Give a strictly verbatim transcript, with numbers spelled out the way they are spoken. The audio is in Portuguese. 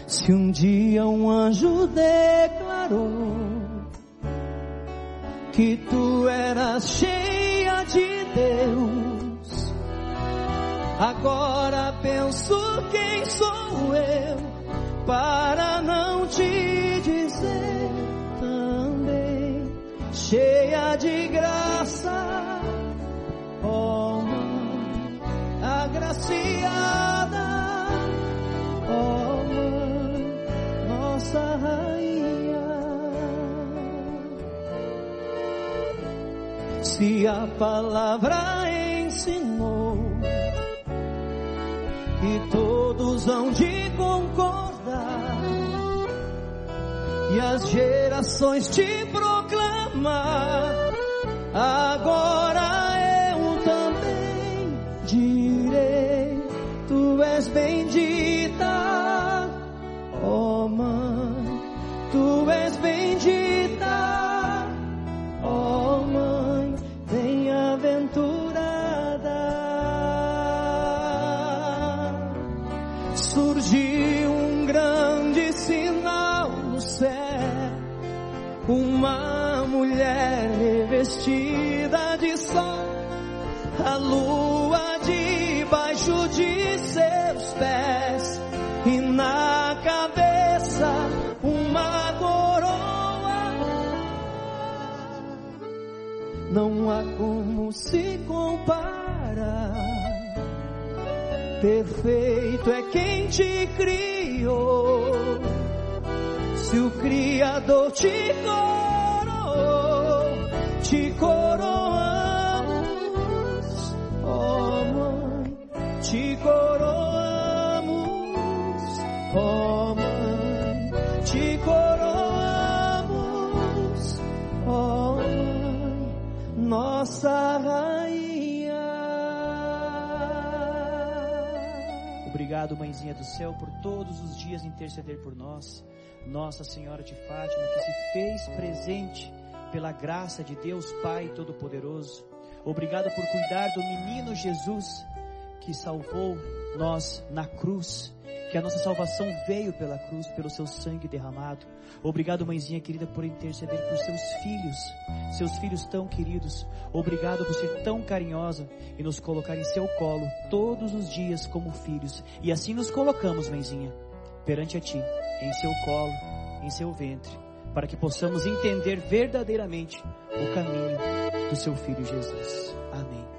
Se um dia um anjo declarou que tu eras cheia de Deus, agora penso quem sou eu para não te dizer também, cheia de graça, ó Mãe agraciada, ó Mãe, nossa rainha. Se a palavra ensinou que todos hão de concordar e as gerações te proclamar, agora eu também direi, tu és bendita, ó Mãe, tu és bendita, ó Mãe, bem-aventurada. Surgiu um grande sinal no céu, uma mulher revestida de sol, a lua debaixo de seus pés, e na cabeça uma coroa. Não há como se comparar, perfeito é quem te criou. Se o Criador te coroou, te coroamos, ó Mãe, te coroamos, ó Mãe, te coroamos, ó Mãe, nossa rainha. Obrigado, Mãezinha do Céu, por todos os dias interceder por nós. Nossa Senhora de Fátima, que se fez presente pela graça de Deus Pai Todo-Poderoso. Obrigado por cuidar do menino Jesus, que salvou nós na cruz, que a nossa salvação veio pela cruz, pelo seu sangue derramado. Obrigado, Mãezinha querida, por interceder por seus filhos, seus filhos tão queridos. Obrigado por ser tão carinhosa e nos colocar em seu colo todos os dias como filhos. E assim nos colocamos, Mãezinha, perante a Ti, em seu colo, em seu ventre, para que possamos entender verdadeiramente o caminho do seu Filho Jesus. Amém.